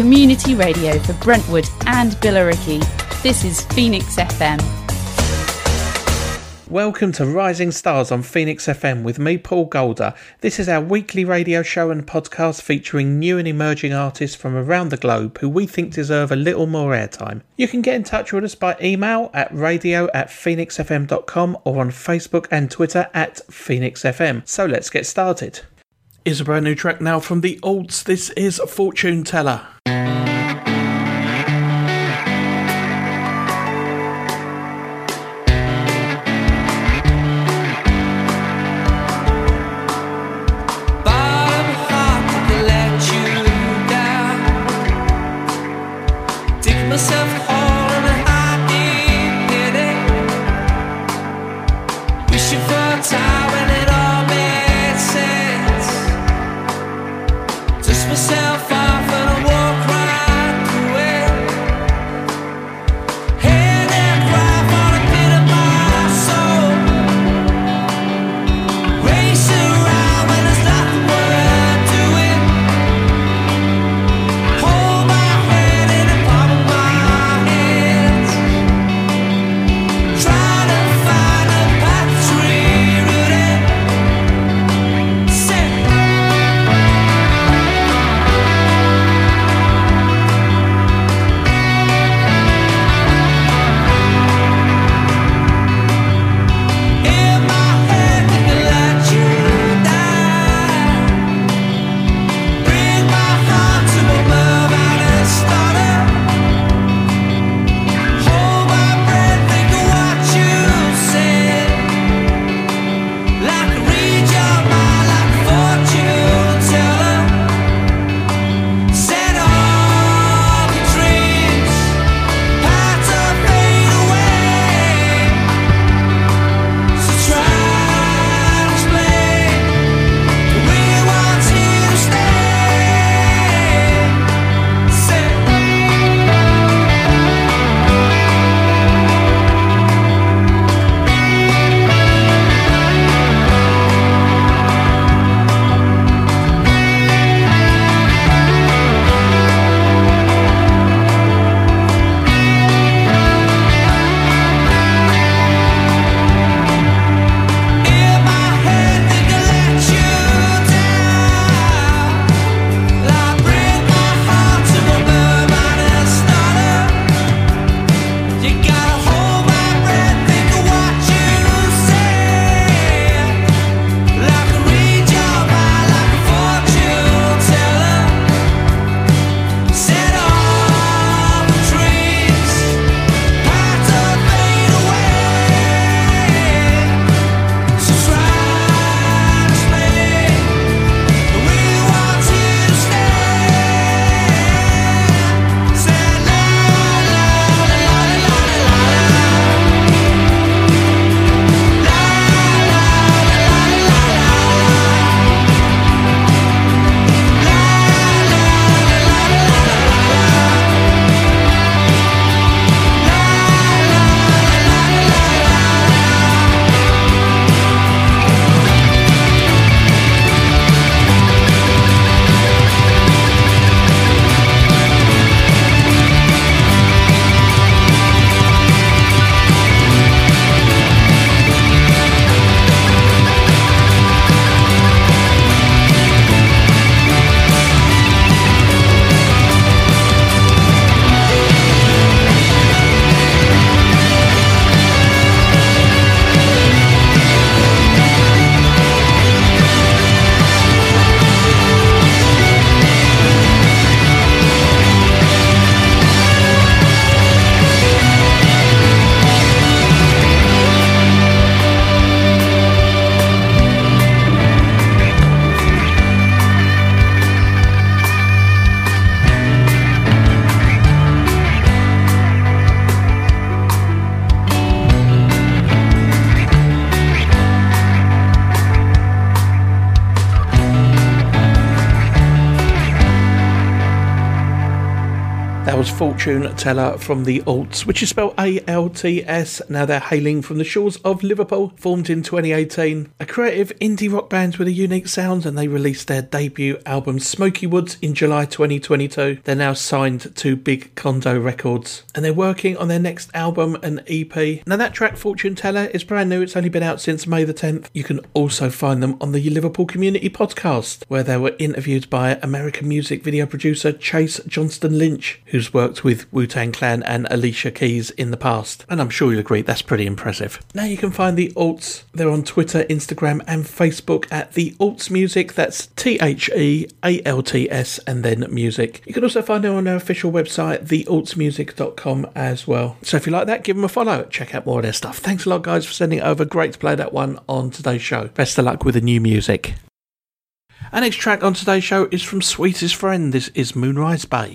community radio for Brentwood and Billericay. This is Phoenix FM. Welcome to Rising Stars on Phoenix FM with me, Paul Golder. This is our weekly radio show and podcast featuring new and emerging artists from around the globe who we think deserve a little more airtime. You can get in touch with us by email at radio@phoenixfm.com or on Facebook and Twitter at PhoenixFM. So let's get started. Here's a brand new track now from the Alts. This is Fortune Teller. That was Fortune Teller from the Alts, which is spelled A-L-T-S. Now they're hailing from the shores of Liverpool, formed in 2018. A creative indie rock band with a unique sound, and they released their debut album Smoky Woods in July 2022. They're now signed to Big Condo Records, and they're working on their next album and EP. Now that track, Fortune Teller, is brand new. It's only been out since May the 10th. You can also find them on the Liverpool Community Podcast, where they were interviewed by American music video producer Chase Johnston Lynch, who's worked with Wu-Tang Clan and Alicia Keys in the past. And I'm sure you'll agree that's pretty impressive. Now you can find the Alts. They're on Twitter, Instagram and Facebook at The Alts Music. That's TheAlts and then music. You can also find them on their official website, thealtsmusic.com as well. So if you like that, give them a follow. Check out more of their stuff. Thanks a lot, guys, for sending it over. Great to play that one on today's show. Best of luck with the new music. Our next track on today's show is from Sweetest Friend. This is Moonrise Bay.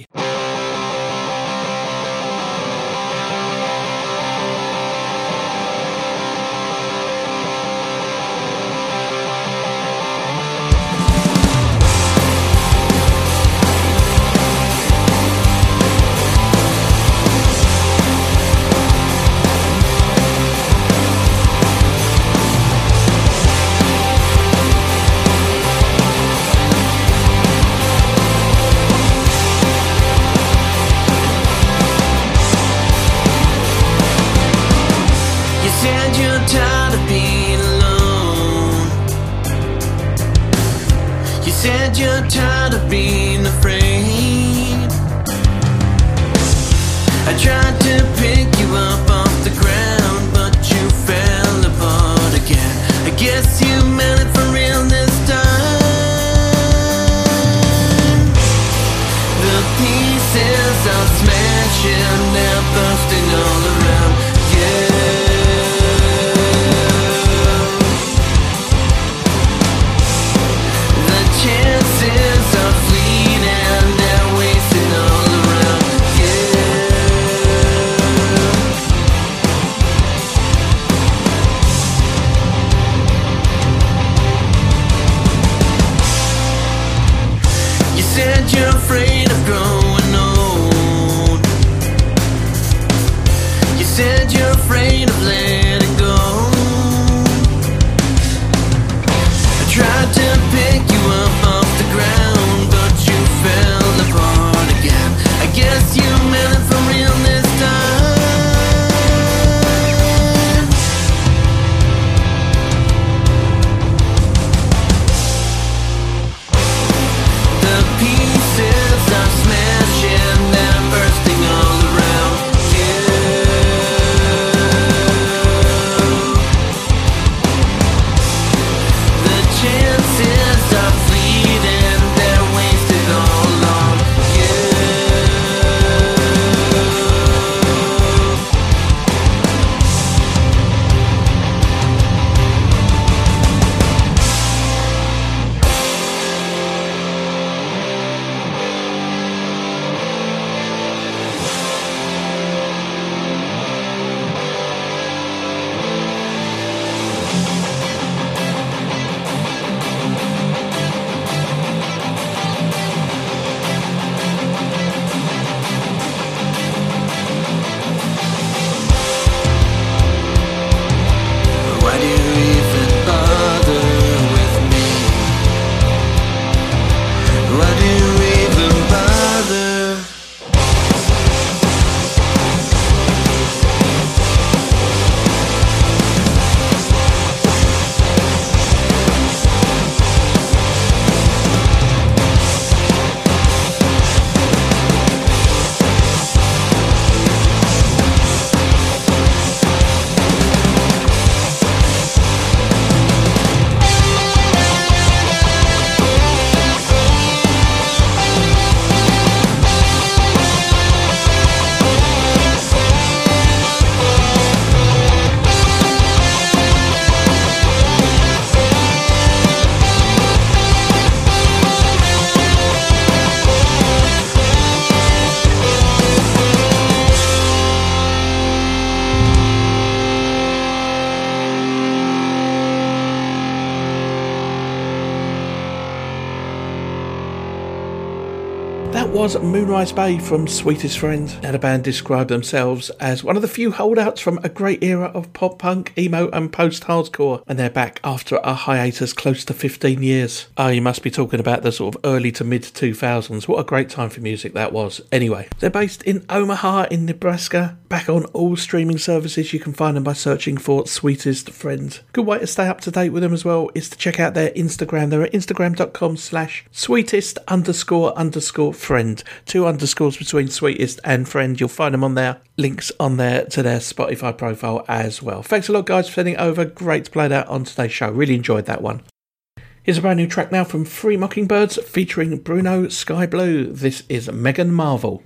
Bursting all around. Yeah. That was Moonrise Bay from Sweetest Friend. Now the band described themselves as one of the few holdouts from a great era of pop punk, emo and post-hardcore, and they're back after a hiatus close to 15 years. Oh, you must be talking about the sort of early to mid 2000s. What a great time for music that was. Anyway, they're based in Omaha in Nebraska. Back on all streaming services, you can find them by searching for Sweetest Friend. Good way to stay up to date with them as well is to check out their Instagram. They're at instagram.com/sweetest__friend. 2 underscores between sweetest and friend. You'll find them on there. Links on there to their Spotify profile as well. Thanks a lot, guys, for sending over. Great to play that on today's show. Really enjoyed that one. Here's a brand new track now from Free Mockingbirds featuring Bruno Sky Blue. This is Megan Marvel.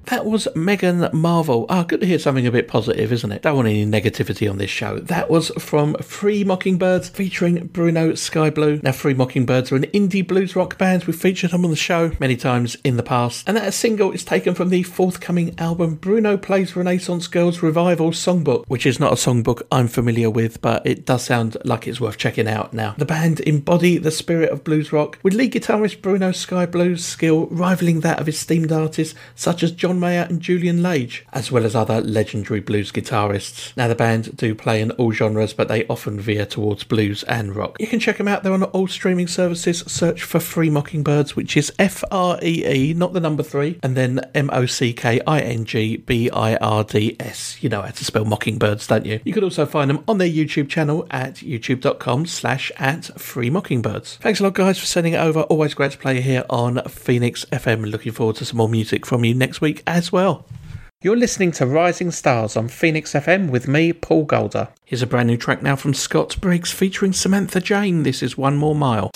That was Megan Marvel. Good to hear something a bit positive, isn't it? Don't want any negativity on this show. That was from Free Mockingbirds featuring Bruno Sky Blue. Now, Free Mockingbirds are an indie blues rock band. We've featured them on the show many times in the past. And that single is taken from the forthcoming album Bruno Plays Renaissance Girls Revival Songbook, which is not a songbook I'm familiar with, but it does sound like it's worth checking out now. The band embody the spirit of blues rock, with lead guitarist Bruno Sky Blue's skill rivaling that of esteemed artists such as John Mayer and Julian Lage, as well as other legendary blues guitarists. Now, the band do play in all genres, but they often veer towards blues and rock. You can check them out. They're on all streaming services. Search for Free Mockingbirds, which is Free, not the number 3, and then MockingBirds. You know how to spell mockingbirds, don't you? You could also find them on their YouTube channel at youtube.com/@freemockingbirds. Thanks a lot, guys, for sending it over. Always great to play here on Phoenix FM. Looking forward to some more music from you next week as well. You're listening to Rising Stars on Phoenix FM with me, Paul Golder. Here's a brand new track now from Scott Briggs featuring Samantha Jane. This is One More Mile.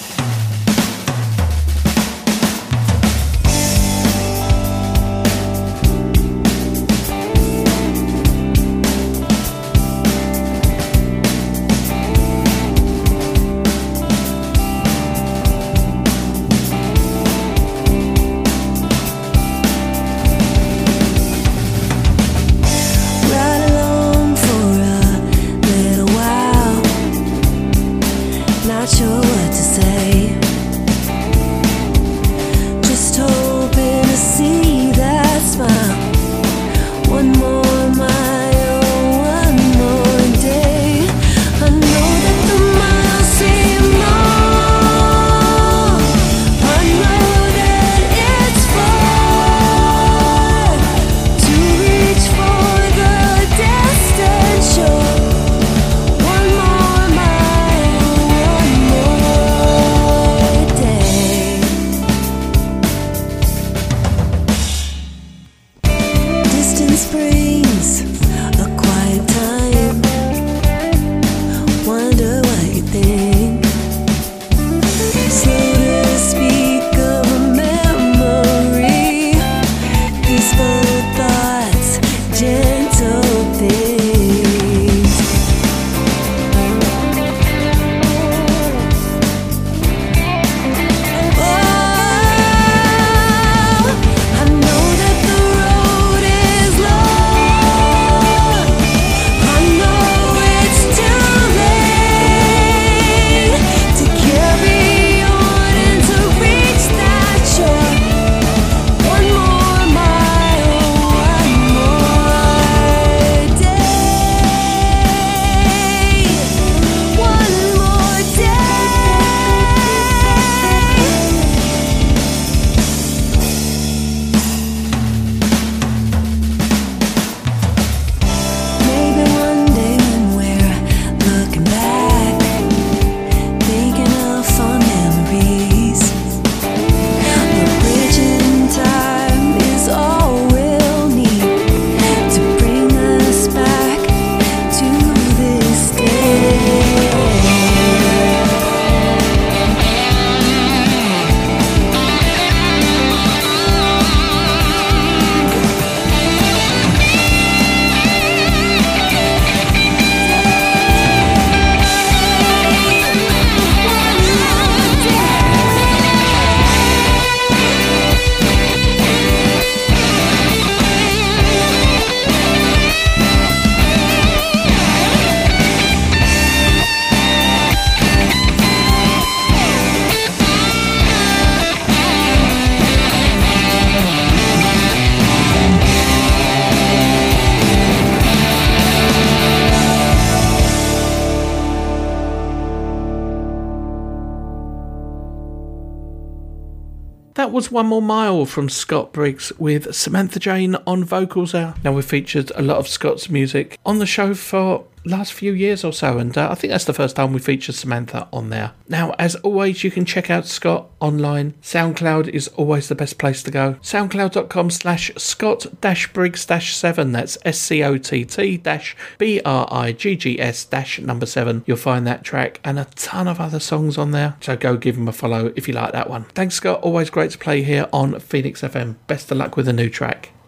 That was One More Mile from Scott Briggs with Samantha Jane on vocals there. Now, we've featured a lot of Scott's music on the show for last few years or so, and I think that's the first time we featured Samantha on there. Now, as always, you can check out Scott online. SoundCloud is always the best place to go. SoundCloud.com/Scott-Briggs-7. That's SCOTT-BRIGGS-7. You'll find that track and a ton of other songs on there, so go give him a follow if you like that one. Thanks, Scott. Always great to play here on Phoenix FM. Best of luck with the new track.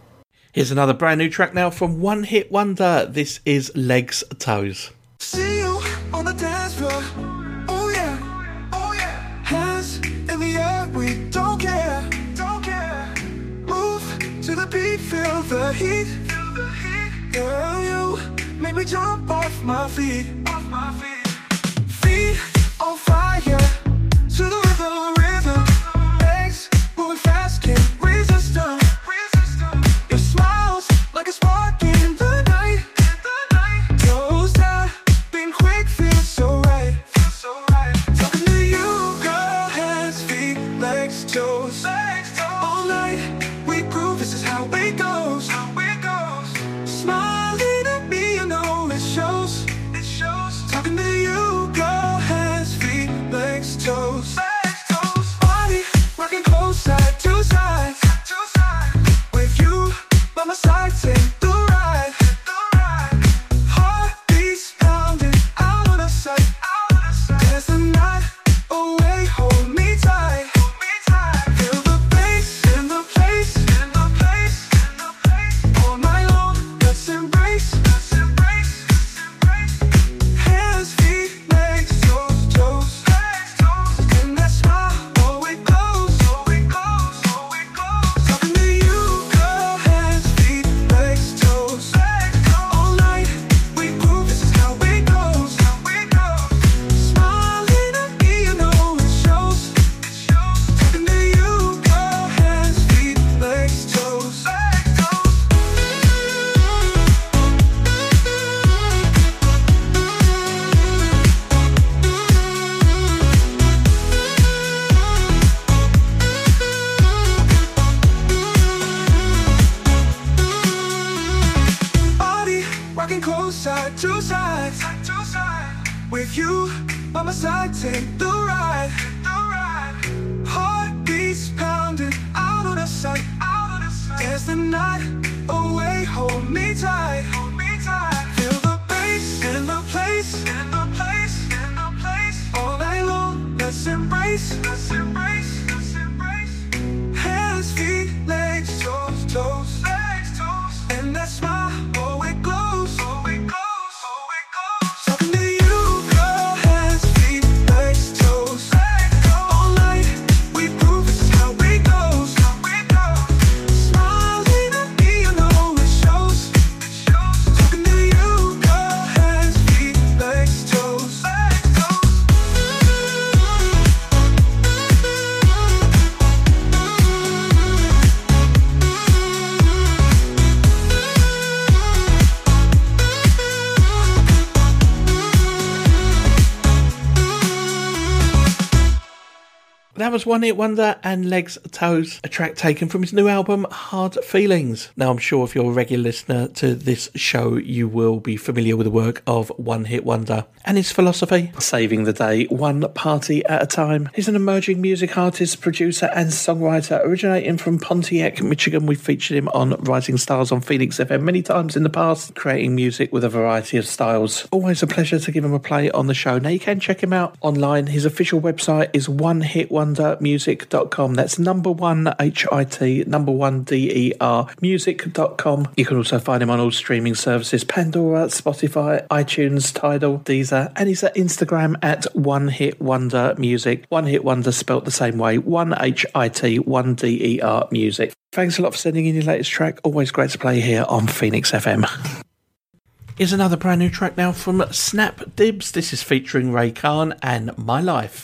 Here's another brand new track now from One Hit Wonder. This is Legs Toes. See you on the dance floor. Oh yeah, oh yeah. Hands in the air, we don't care, don't care. Move to the beat, feel the heat, feel the heat. Girl, you make me jump off my feet, off my feet. Feet on fire, to the rhythm. Legs moving fast, can't resist them. Your smile's like a spark in the night. Toes down, being quick feels so right. Talking to you, girl, hands, feet, legs, toes. All night we groove, this is how it goes. Smiling at me, you know it shows. Talking to you, girl, hands, feet, legs, toes. Body rocking close, side to side. With you by my side, take the ride. Heartbeats pounding out of sight. Dance the night away, hold me tight. Feel the bass in the place. All night long, let's embrace. Hands, feet, legs, toes. And that smile, oh it goes. Talking to you, girl, hands, feet, legs, toes. All night we groove, this is how it goes. Smiling at me, you know it shows. Talking to you, girl, hands, feet, legs, toes. Body rocking close, side to side. With you by my side, take the ride. Heartbeats pounding out of the sight. Dance the night away, hold me tight. Feel the bass in the place. All night long, let's embrace. Hands, feet, legs, toes. And that smile, oh it glows. Talking to you, girl, hands, feet, legs, toes. All night we groove, this is how it goes. Smiling at me, you know it shows. Talking to you, girl, hands, feet, legs, toes. That was One Hit Wonder and Legs Toes, a track taken from his new album Hard Feelings. Now I'm sure if you're a regular listener to this show you will be familiar with the work of One Hit Wonder and his philosophy, saving the day one party at a time. He's an emerging music artist, producer and songwriter originating from Pontiac, Michigan. We've featured him on Rising Stars on Phoenix FM many times in the past, creating music with a variety of styles. Always a pleasure to give him a play on the show. Now you can check him out online. His official website is onehitwondermusic.com. That's number one HIT, number one DER, music.com. You can also find him on all streaming services, Pandora, Spotify, iTunes, Tidal, Deezer, and he's at Instagram at One Hit Wonder Music. One Hit Wonder spelt the same way, one HIT, one DER Music. Thanks a lot for sending in your latest track. Always great to play here on Phoenix FM. Here's another brand new track now from Snap Dibs. This is featuring Ray Khan and My Life.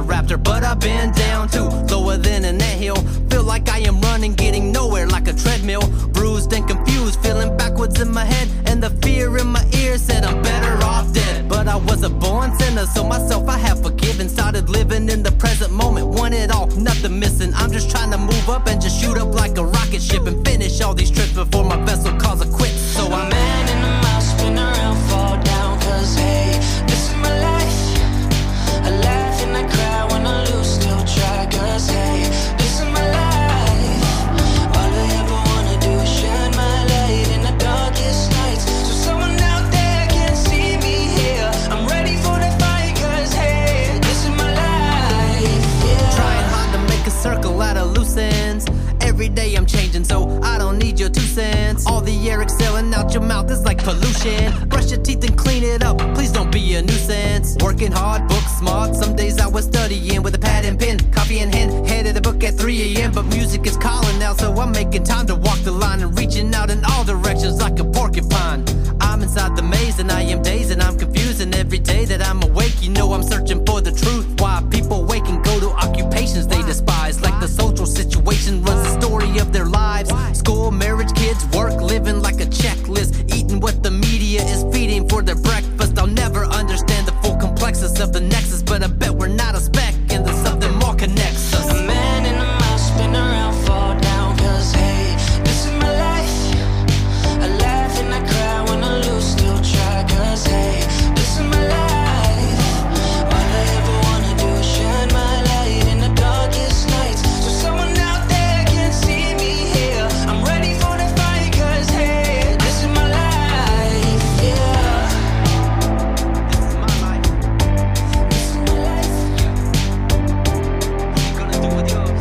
raptor, but I've been down too, lower than an anthill. Feel like I am running, getting nowhere like a treadmill. Bruised and confused, feeling backwards in my head, and the fear in my ear said I'm better off dead. But I was a born sinner, so myself I have forgiven. Started living in the present moment, want it all, nothing missing. I'm just trying to move up and just shoot up like a rocket ship and finish all these trips before my vessel calls a quit. So I'm man in the mouse, spin around, fall down, cause hey, this is my life. I laugh and I cry when I lose, still try, cause hey, this is my life. All I ever wanna do is shine my light in the darkest nights, so someone out there can see me here. I'm ready for the fight, cause hey, this is my life, yeah. Trying hard to make a circle out of loose ends. Every day I'm changing, so I don't need your 2 cents. All the air exhaling out your mouth is like pollution. Brush your teeth and clean it up, please don't be a nuisance. Working hard, book smart, some days I was studying with a pad and pen, copy in hand, headed the book at 3 a.m. But music is calling now, so I'm making time to walk the line and reaching out in all directions like a porcupine. I'm inside the maze and I am dazed and I'm confused, and every day that I'm awake, you know I'm searching for the truth. Why people wake and go to occupations they despise, like the social situation runs the story of their lives. School, marriage, kids, work, living like a checklist, eating what the media is feeding for their breakfast. I'll never understand the full complexity of the nexus, but I bet we're not a speck and there's something more connects us. A man in a mouse, spin around, fall down, cause hey, this is my life. I laugh and I cry when I lose, still try, cause hey, this is my life. All I ever wanna do is shine my light in the darkest nights, so someone out there can see me here. I'm ready for the fight, cause hey, this is my life, yeah. This is my life. This is my life. What you gonna do with yours?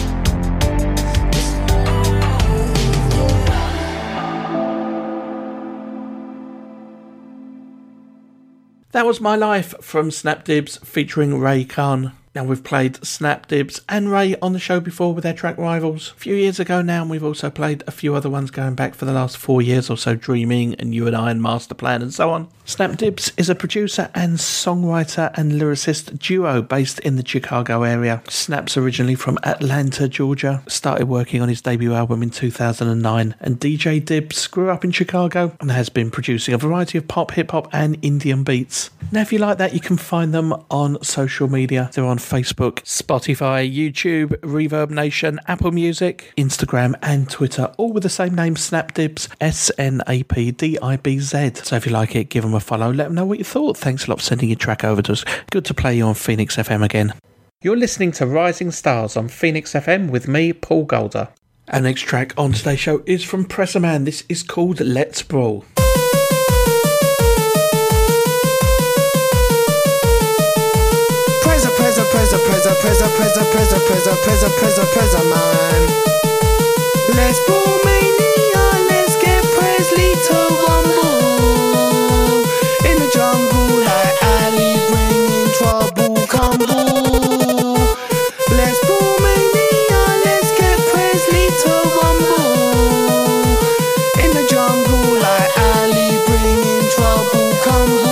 This is my life, yeah. That was My Life from Snapdibs featuring Ray Khan. Now, we've played Snapdibs and Ray on the show before with their track Rivals a few years ago now, and we've also played a few other ones going back for the last 4 years or so, Dreaming and You and I and Master Plan and so on. Snapdibs is a producer and songwriter and lyricist duo based in the Chicago area. Snap's originally from Atlanta, Georgia, started working on his debut album in 2009, and DJ Dibs grew up in Chicago and has been producing a variety of pop, hip-hop and Indian beats. Now, if you like that, you can find them on social media. They're on Facebook, Spotify, YouTube, Reverb Nation, Apple Music, Instagram and Twitter, all with the same name, Snapdibs, Snapdibz. So if you like it, give them a follow, let them know what you thought. Thanks a lot for sending your track over to us. Good to play you on Phoenix FM again. You're listening to Rising Stars on Phoenix FM with me, Paul Golder. Our next track on today's show is from Presser Man. This is called Let's Brawl. Preza man. Let's brawl mania, let's get Presley to rumble. In the jungle like Ali, bringing trouble, combo. Let's brawl mania, let's get Presley to rumble. In the jungle like Ali, bringing trouble, combo.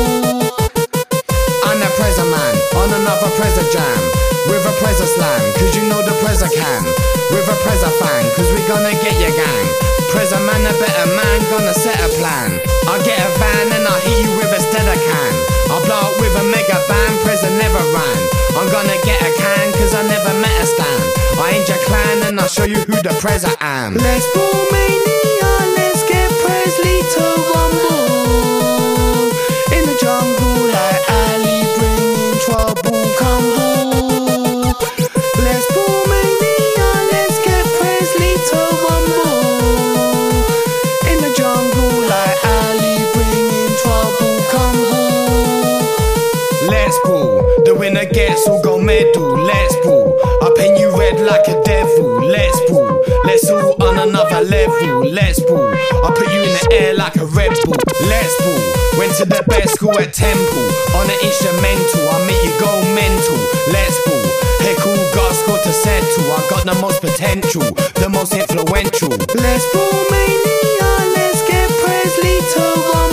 I'm the Preza man, on another Preza jam. With a Preza slam, cause you know the Preza can. With a Preza fan, cause we gonna get your gang. Preza man, a better man, gonna set a plan. I'll get a van and I'll hit you with a Steadicam. I'll blow up with a mega band, Preza never ran. I'm gonna get a can, cause I never met a stan. I ain't your clan and I'll show you who the Preza am. Let's brawl mania, let's get Presley to rumble. In the jungle like Ali, bringing trouble, combo. Let's brawl mania, let's get Presley to rumble. In the jungle like Ali, bringing trouble, combo. Let's brawl, the winner gets all gold medal. Let's brawl, I paint you red like a devil. Let's brawl, let's all on another level. Let's brawl, I put you in the air like a Red Bull. Let's brawl, went to the best school at Temple. On an instrumental, I make you go mental. Let's brawl, Heckle got a score to settle. I got the most potential, the most influential. Let's brawl mania, let's get Presley to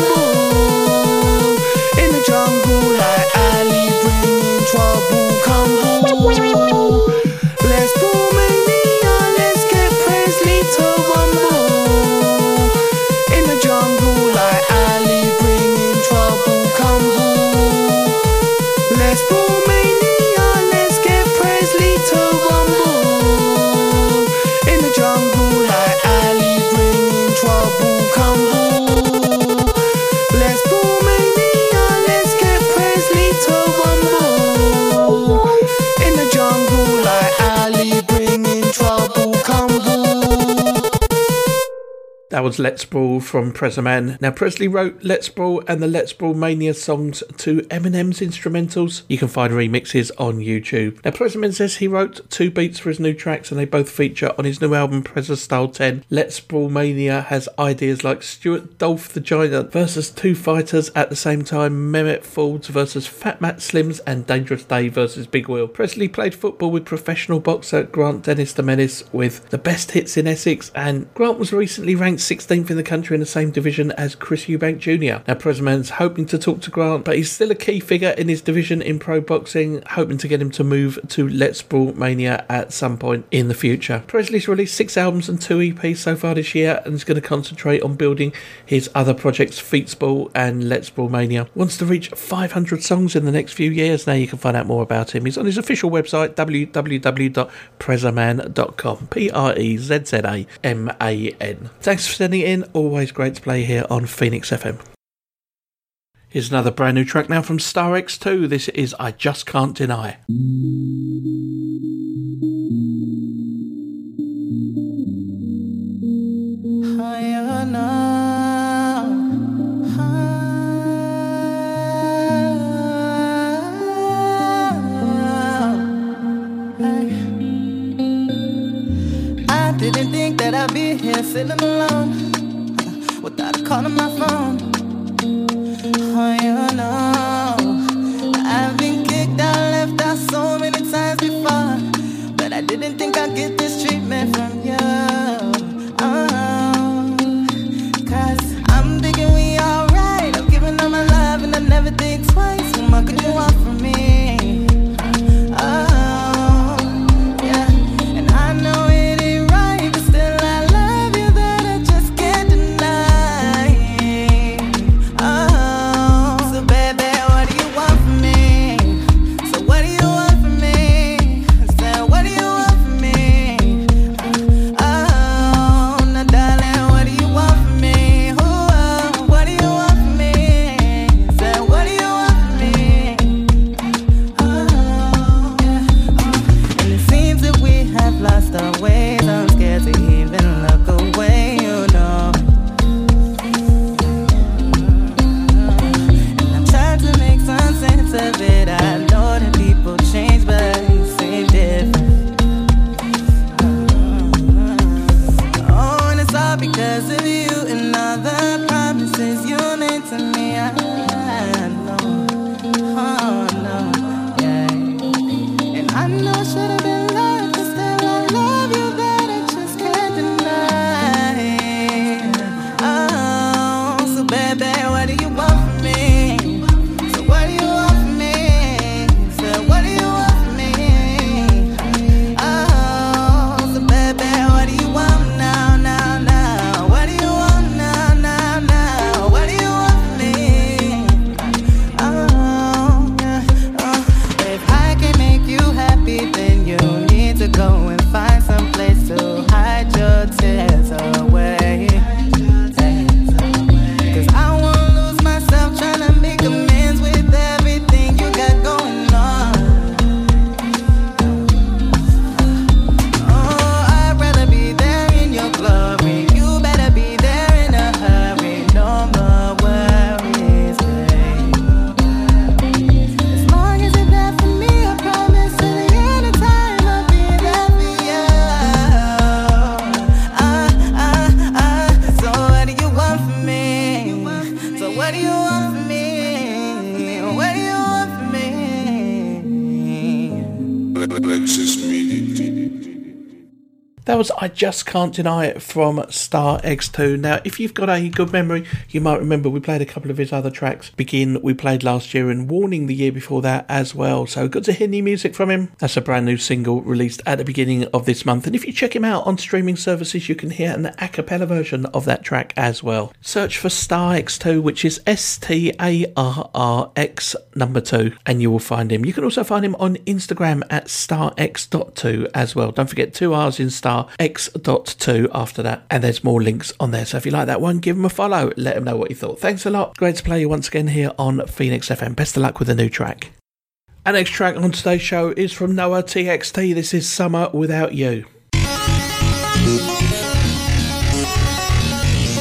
rumble. In the jungle like Ali, bringing trouble, come That was Let's Brawl from Preserman. Now, Presley wrote Let's Brawl and the Let's Brawl Mania songs to Eminem's instrumentals. You can find remixes on YouTube. Now, Preserman says he wrote 2 beats for his new tracks and they both feature on his new album, Preza Style 10. Let's Brawl Mania has ideas like Stuart Dolph the Giant versus 2 fighters at the same time, Mehmet Fords versus Fat Matt Slims, and Dangerous Dave versus Big Will. Presley played football with professional boxer Grant Dennis de Menace with the best hits in Essex, and Grant was recently ranked 16th in the country in the same division as Chris Eubank Jr. Now, Preserman's hoping to talk to Grant, but he's still a key figure in his division in pro boxing, hoping to get him to move to Let's Brawl Mania at some point in the future. Presley's released 6 albums and 2 EPs so far this year and is going to concentrate on building his other projects, Feats Ball and Let's Brawl Mania. Wants to reach 500 songs in the next few years. Now you can find out more about him. He's on his official website, www.prezaman.com. Prezaman. Thanks for sending it in. Always great to play here on Phoenix FM. Here's another brand new track now from Star X2. This is I Just Can't Deny. Didn't think that I'd be here sitting alone without calling my phone. Oh, you know, I've been kicked out, left out so many times before, but I didn't think I'd get this treatment from you. Oh, 'cause I'm thinking we alright. I'm giving all my love and I never think twice. What more could you want from me? That was I Just Can't Deny It from Star X2. Now, if you've got a good memory, you might remember we played a couple of his other tracks. Begin, we played last year, and Warning the year before that as well. So good to hear new music from him. That's a brand new single released at the beginning of this month. And if you check him out on streaming services, you can hear an a cappella version of that track as well. Search for Star X2, which is STARRX2, and you will find him. You can also find him on Instagram at starx.2 as well. Don't forget 2 R's in Star X.2 after that, and there's more links on there, so if you like that one, give him a follow, let him know what you thought. Thanks a lot, great to play you once again here on Phoenix FM. Best of luck with the new track. Our next track on today's show is from Noah TXT. This is Summer Without You.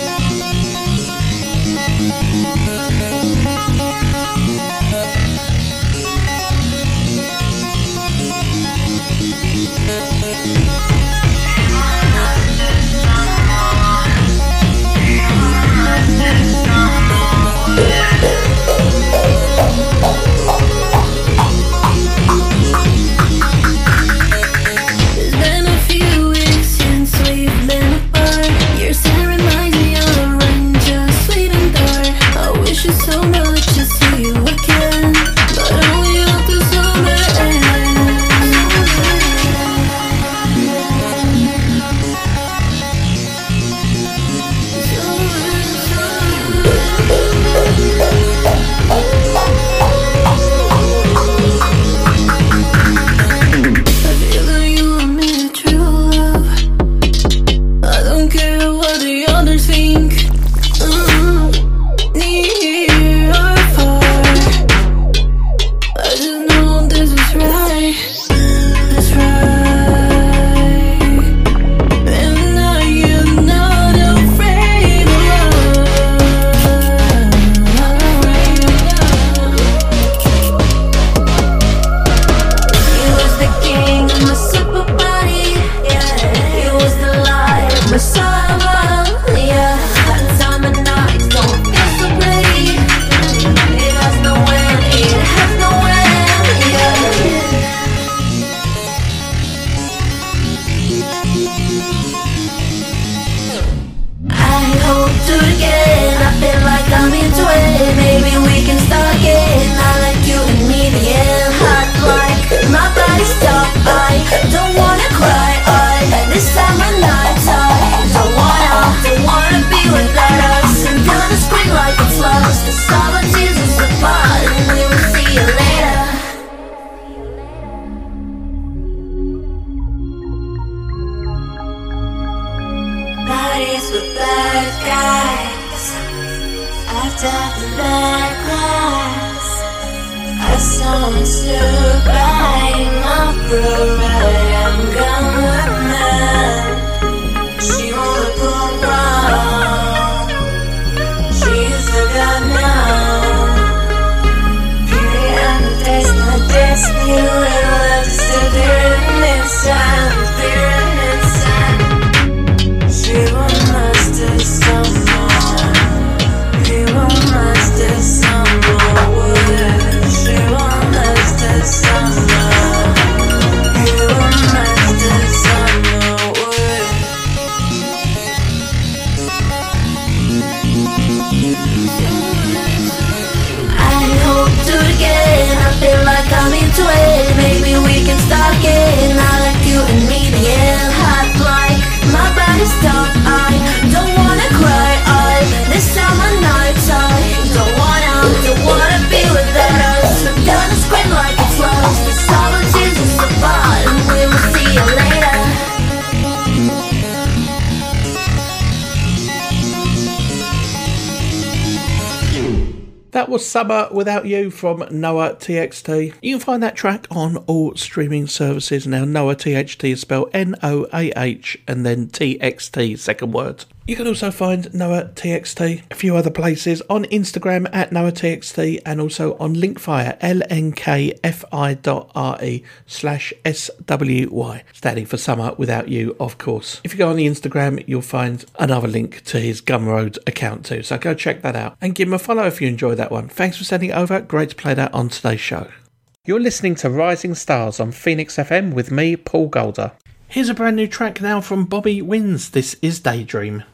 I don't wanna cry. This summer night I don't wanna be without us. I'm gonna scream like it's lost. The summer tears us apart, and we will see you later. Bodies with bad guys. After the night class, I saw him slip by my brother. I'm gonna man. She wanna prove wrong. She's forgot now. Beauty and the taste, and the destiny. We're still beating inside, beating inside. She will master someone. He will master someone. She will master someone. He will master someone. I hope to again. I feel like I'm into it. Maybe we can start again. I like you and me, the end. Hot like my body's tough. I don't wanna cry. This summer nights I don't wanna be without us. I'm gonna scream like it's lost. The summer tears us apart, and we will see you later. That was Summer Without You from Noah TXT. You can find that track on all streaming services now. Noah TXT is spelled Noah and then TXT, second word. You can also find Noah TXT a few other places on Instagram at Noah TXT and also on Linkfire, LNKFI.RE/SWY, standing for Summer Without You, of course. If you go on the Instagram, you'll find another link to his Gumroad account too, so go check that out and give him a follow if you enjoy that one. Thanks for sending it over. Great to play that on today's show. You're listening to Rising Stars on Phoenix FM with me, Paul Golder. Here's a brand new track now from Bobby Wins. This is Daydream.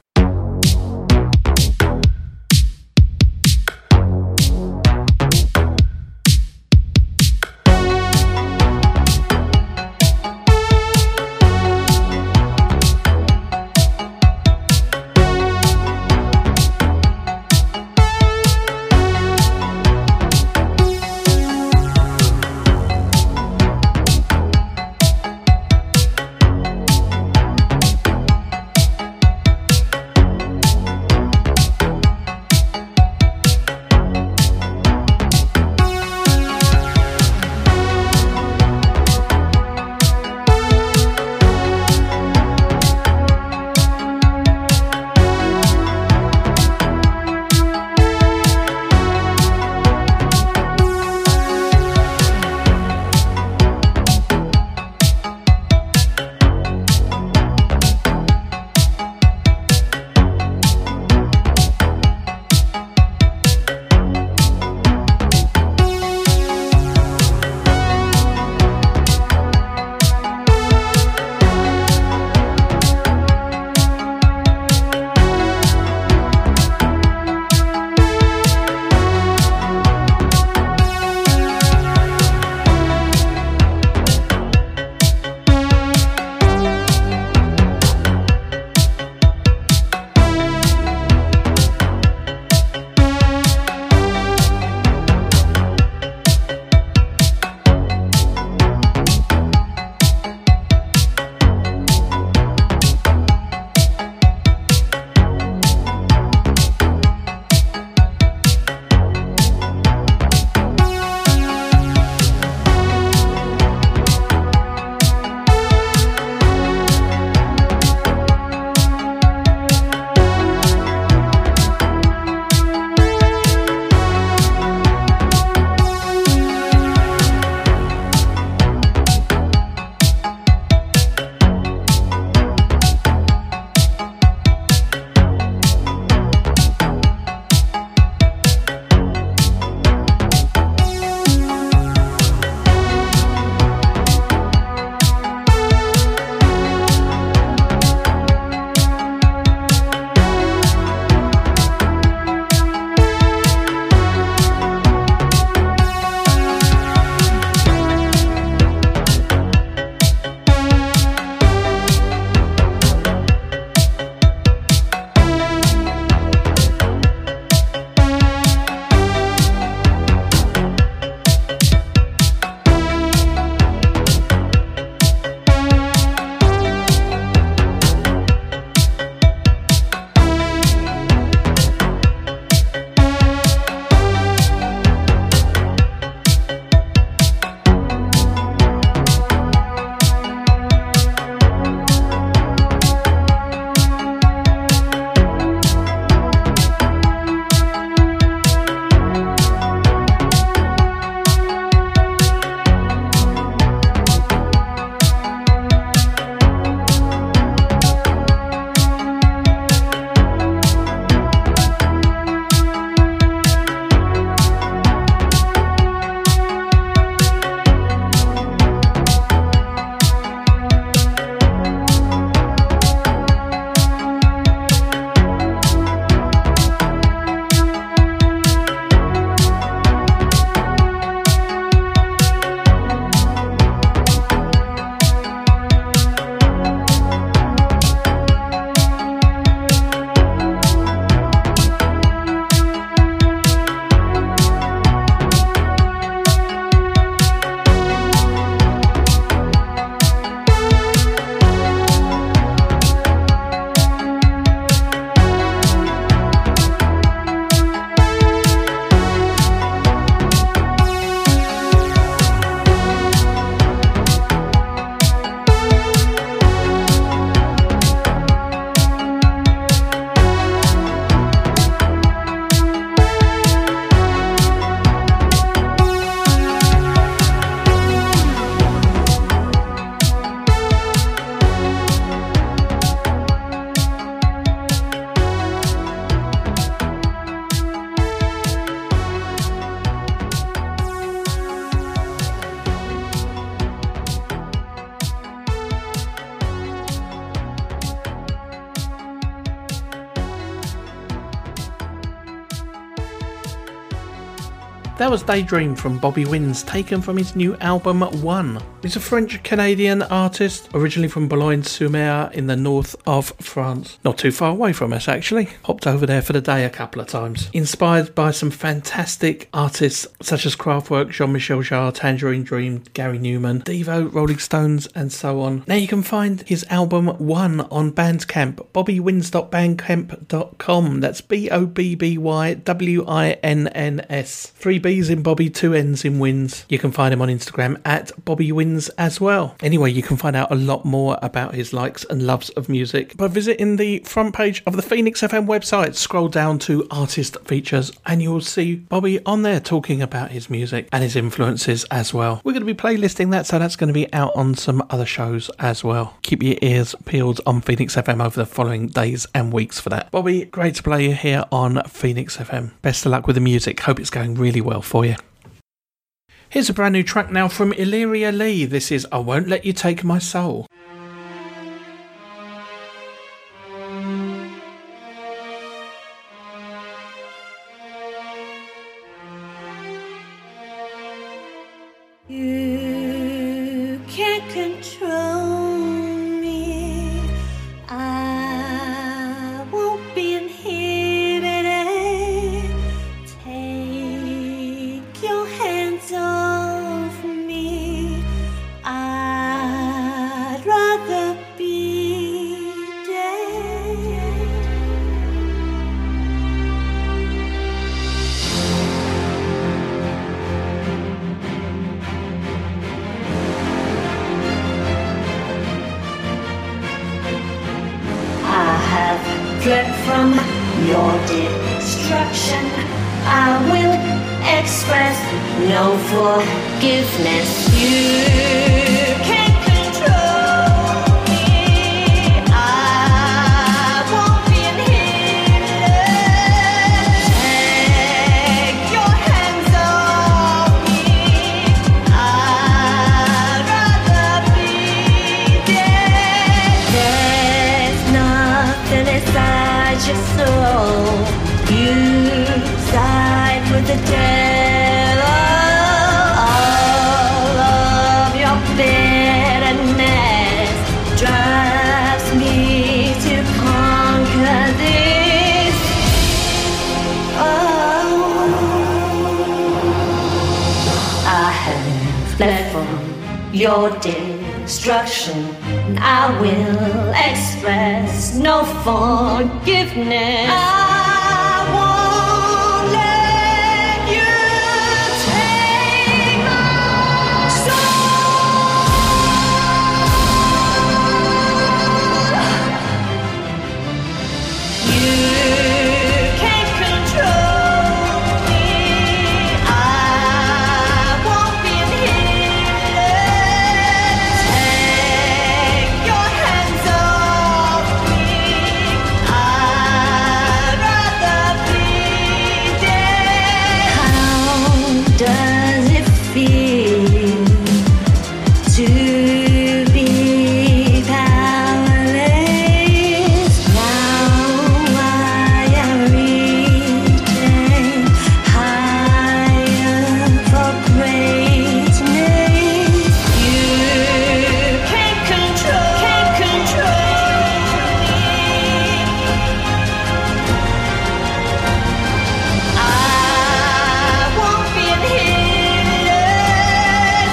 That was Daydream from Bobby Wins, taken from his new album One. He's a French-Canadian artist, originally from Boulogne-sur-Mer in the north of France. Not too far away from us, actually. Hopped over there for the day a couple of times. Inspired by some fantastic artists such as Kraftwerk, Jean-Michel Jarre, Tangerine Dream, Gary Newman, Devo, Rolling Stones, and so on. Now you can find his album One on Bandcamp, bobbywins.bandcamp.com. That's BOBBYWINNS. 3 B's in Bobby, 2 N's in Wins. You can find him on Instagram at Bobby Wins as well. Anyway, you can find out a lot more about his likes and loves of music by visiting the front page of the Phoenix FM website. Scroll down to Artist Features and you'll see Bobby on there talking about his music and his influences as well. We're going to be playlisting that, so that's going to be out on some other shows as well. Keep your ears peeled on Phoenix FM over the following days and weeks for that. Bobby, great to play you here on Phoenix FM. Best of luck with the music. Hope it's going really well for you. Here's a brand new track now from Illyria Lee. This is I Won't Let You Take My Soul. You can't control me. I won't be inhibited. Take your hands off me. I'd rather be dead. Fled from your destruction. I will express no forgiveness. You can't control me. I won't be inhibited. Take your hands off me. I'd rather be dead. There's nothing inside your soul. You side with the devil. All of your bitterness drives me to conquer this. Oh, I have fled from your destruction. I will express no forgiveness. I won't let you take my soul. You can't control me. I won't be inhibited. Take your hands off me. I'd rather be dead. How does it feel to be powerless? Now I am reaching higher for greatness. You can't control me. I won't be inhibited.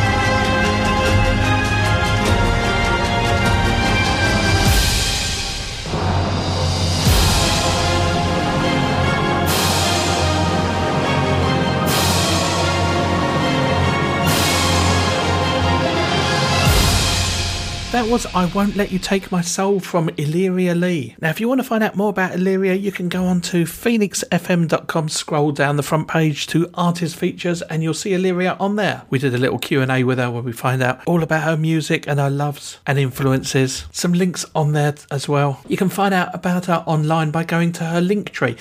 That was I Won't Let You Take My Soul from Illyria Lee. Now, if you want to find out more about Illyria, you can go on to phoenixfm.com, scroll down the front page to Artist Features, and you'll see Illyria on there. We did a little Q&A with her where we find out all about her music and her loves and influences. Some links on there as well. You can find out about her online by going to her Linktree,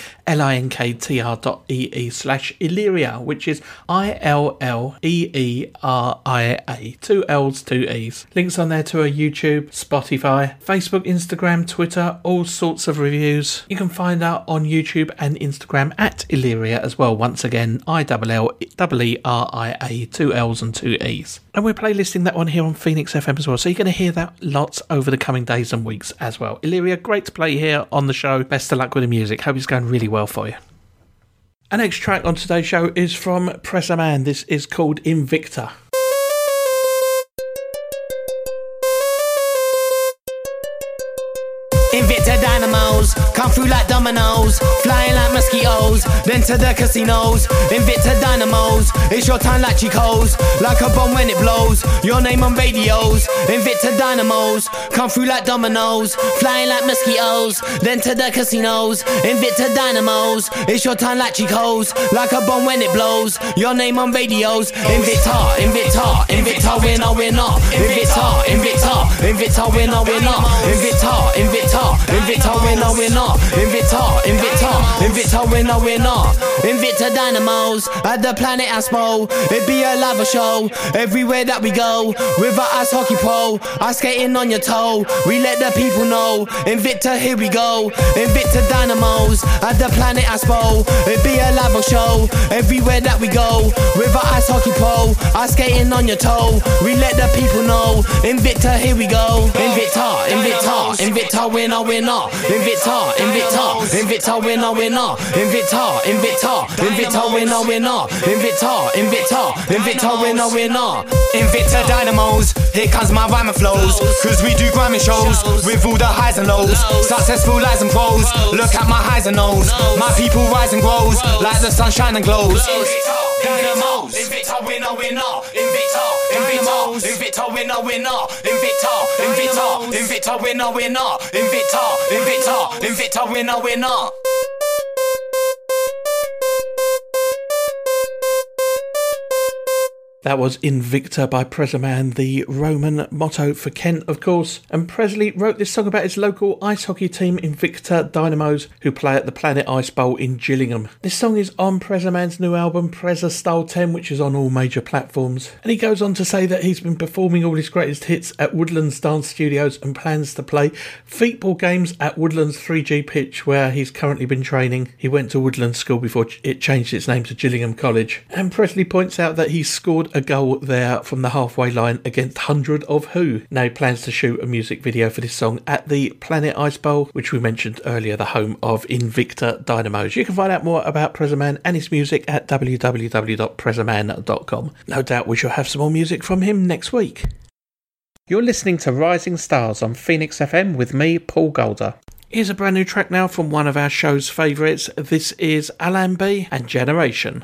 linktr.ee/Illyria, which is ILLEERIA, 2 L's, 2 E's. Links on there to her YouTube, Spotify, Facebook, Instagram, Twitter, all sorts of reviews. You can find her on YouTube and Instagram at Illyria as well. Once again, ILLEERIA, 2 L's and 2 E's. And we're playlisting that one here on Phoenix FM as well, so you're going to hear that lots over the coming days and weeks as well. Illyria, great to play here on the show. Best of luck with the music. Hope it's going really well for you. Our next track on today's show is from Pressa Man. This is called Invicta. Invicta dynamos, come through like dominoes, flying like mosquitoes, then to the casinos. Invicta dynamos, it's your time like Chicos, like a bomb when it blows, your name on radios. Invicta dynamos, come through like dominoes, flying like mosquitoes, then to the casinos. Invicta dynamos, it's your time like Chicos, like a bomb when it blows, your name on radios. Invicta, Invicta, Invicta, winner, winner. Invicta, Invicta, Invicta, winner, winner. Invicta, Invicta, Invicta, winner, winner. Invicta, Invicta, Invicta, winner, winner. Invicta dynamos at the Planet Aspo. It be a lava show everywhere that we go. With our ice hockey pro, ice skating on your toe. We let the people know. Invicta, here we go. Invicta dynamos at the Planet Aspo. It be a lava show everywhere that we go. With our ice hockey pro, ice skating on your toe. We let the people know. Invicta, here we go. Invicta, Invicta, Invicta, winner, winner. Invicta, Invicta, Invicta, winner, winner. Invicta, Invicta, Invicta, winner, winner. Invicta, Invicta, Invicta, winner, winner. Invicta dynamos, here comes my rhyme and flows. Cause we do grimy shows with all the highs and lows. Successful lies and pros, look at my highs and lows. My people rise and grows like the sunshine and glows. Dynamos, Invicta, winner, winner. Invicta, Invicta, Invicta, winner, winner. Invicta, Invicta, Invicta, winner, winner. Invicta, Invicta, Invicta, winner, winner. That was Invicta by Pressa Man, the Roman motto for Kent, of course. And Presley wrote this song about his local ice hockey team, Invicta Dynamos, who play at the Planet Ice Bowl in Gillingham. This song is on Pressa Man's new album, Pressa Style 10, which is on all major platforms. And he goes on to say that he's been performing all his greatest hits at Woodlands Dance Studios and plans to play feetball games at Woodlands 3G pitch, where he's currently been training. He went to Woodlands School before it changed its name to Gillingham College. And Presley points out that he scored a goal there from the halfway line against 100 of Who. Now he plans to shoot a music video for this song at the Planet Ice Bowl, which we mentioned earlier, the home of Invicta Dynamos. You can find out more about Pressa Man and his music at www.pressaman.com. No doubt we shall have some more music from him next week. You're listening to Rising Stars on Phoenix FM with me, Paul Golder. Here's a brand new track now from one of our show's favourites. This is Alan B and Generation.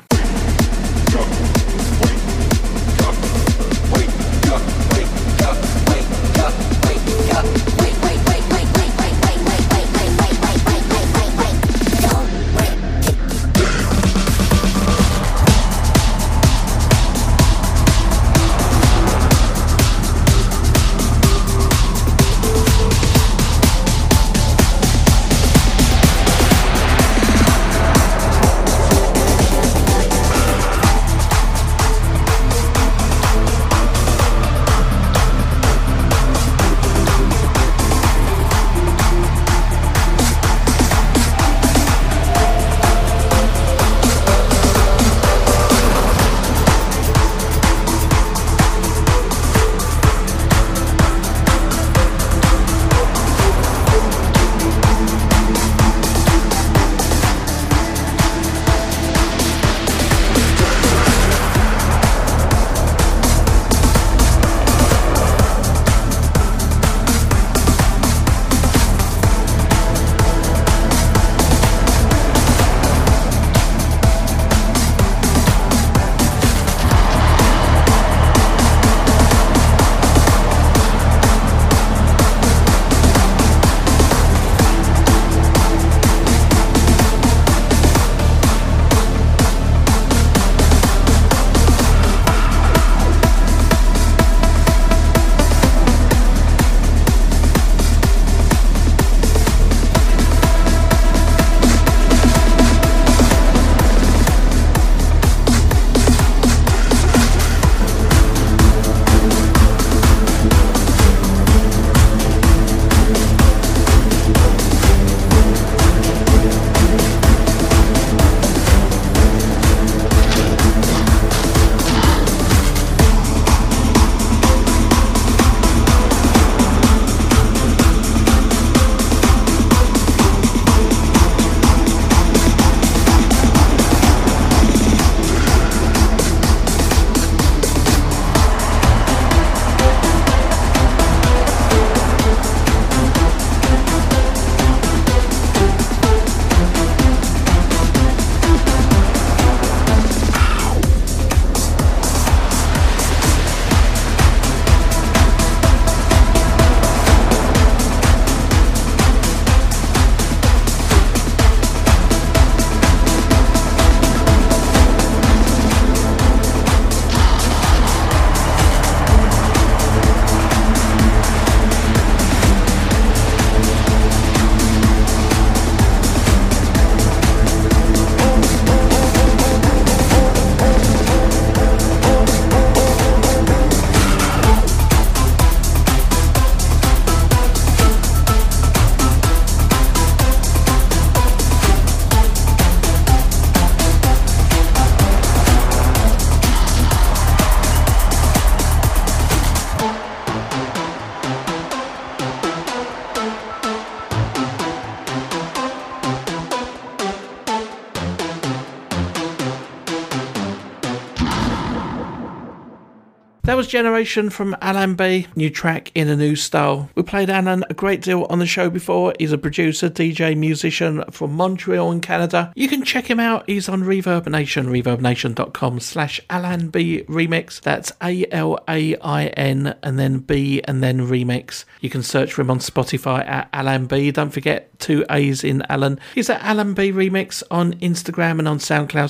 That was Generation from Alan B, new track in a new style. We played Alan a great deal on the show before. He's a producer, DJ, musician from Montreal in Canada. You can check him out. He's on Reverb Nation, reverbnation.com/Alan B Remix. That's ALAIN and then B and then Remix. You can search for him on Spotify at Alan B. Don't forget 2 A's in Alan. He's at Alan B Remix on Instagram and on SoundCloud,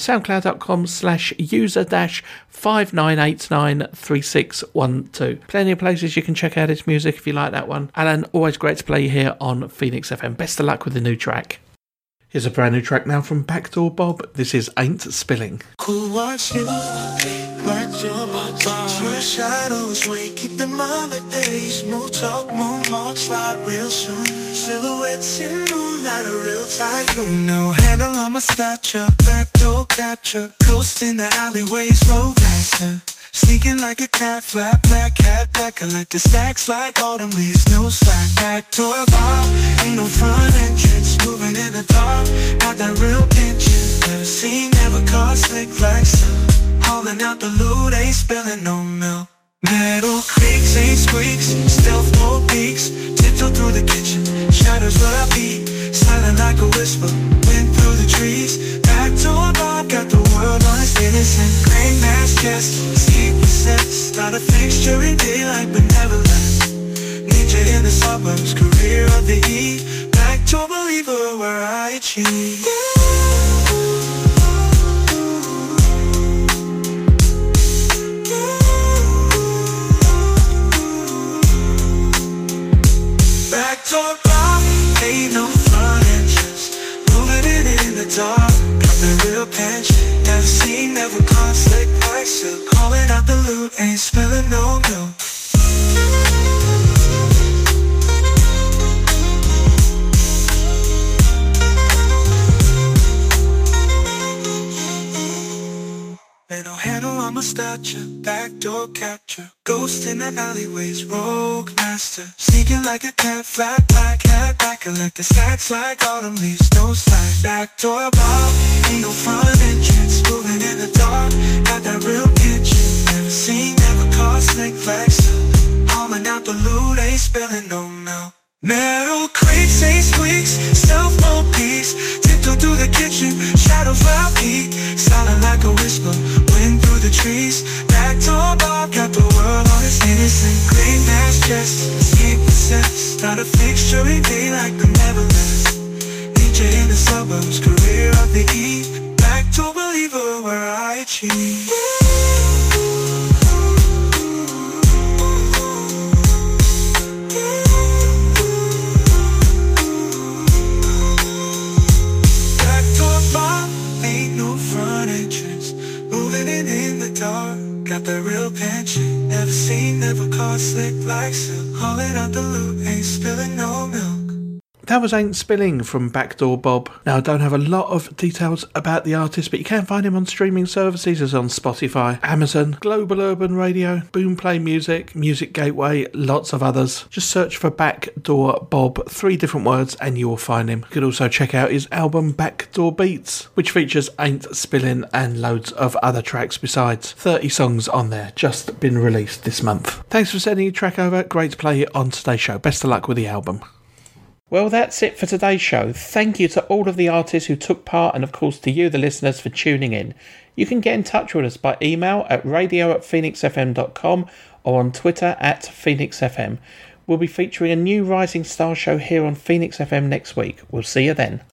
soundcloud.com/user-59893612. Plenty of places you can check out his music if you like that one. Alan, always great to play you here on Phoenix FM. Best of luck with the new track. Here's a brand new track now from Backdoor Bob. This is Ain't Spilling. Cool watch you, like your shadows, wake, keep them other days. More talk, more march, slide real soon. Silhouettes in moonlight, a real tight room. No handle on my stature, backdoor catcher, coasting the alleyways, road master. Sneaking like a cat, flat black cat, back like the stacks like autumn leaves, no slack. Backdoor bar, ain't no front entrance, moving in the dark, got that real pinches. Never seen, never caught, slick like sun. Hauling out the loot, ain't spilling no milk. Metal creaks, ain't squeaks, stealth no peaks. Tiptoe through the kitchen, shadows where I be, silent like a whisper, wind through the trees. Backdoor Bob got the world on his innocent, green mask chest, secret sets, not a fixture in daylight benevolence. Ninja in the suburbs, career of the E, backdoor believer where I achieve. Backdoor Bob, ain't no front entrance, moving in the dark, got the real pension. Never seen, never caught, slick like silk, calling out the loot, ain't spilling no milk. Ain't no handle on my stature, backdoor capture, ghost in the alleyways, rogue master. Sneaking like a cat, flat black hat, back collect the stacks like autumn leaves, no slack. Backdoor Bob, ain't no front entrance, moving in the dark, got that real kitchen. Never seen, never caught, slick flags, hauling out the loot, ain't spilling no milk. Metal creaks, ain't squeaks, stealth no peace. Tiptoe through the kitchen, shadows where I peek, silent like a whisper, wind through the trees. Backdoor Bob got the world on his innocent, green mask chest, escape the sets, not a fixture in daylight benevolence. Ninja in the suburbs, career of the E, backdoor believer where I achieve. Ain't no front entrance, moving in the dark, got the real pension. Never seen, never caught, slick like silk, hauling out the loot, ain't spilling no milk. That was Ain't Spilling from Backdoor Bob. Now, I don't have a lot of details about the artist, but you can find him on streaming services as on Spotify, Amazon, Global Urban Radio, Boomplay Music, Music Gateway, lots of others. Just search for Backdoor Bob, 3 different words, and you will find him. You could also check out his album Backdoor Beats, which features Ain't Spilling and loads of other tracks besides. 30 songs on there, just been released this month. Thanks for sending your track over. Great to play it on today's show. Best of luck with the album. Well, that's it for today's show. Thank you to all of the artists who took part and, of course, to you, the listeners, for tuning in. You can get in touch with us by email at radio@phoenixfm.com or on Twitter @PhoenixFM. We'll be featuring a new Rising Star show here on Phoenix FM next week. We'll see you then.